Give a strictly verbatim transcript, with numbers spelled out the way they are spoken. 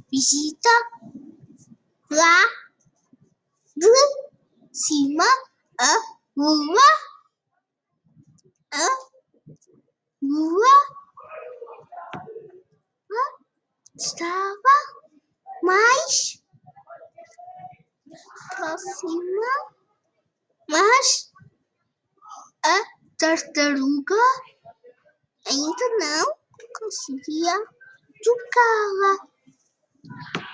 visita lá de cima a lua, a lua estava mais próxima, mas a tartaruga ainda não conseguia tocá-la.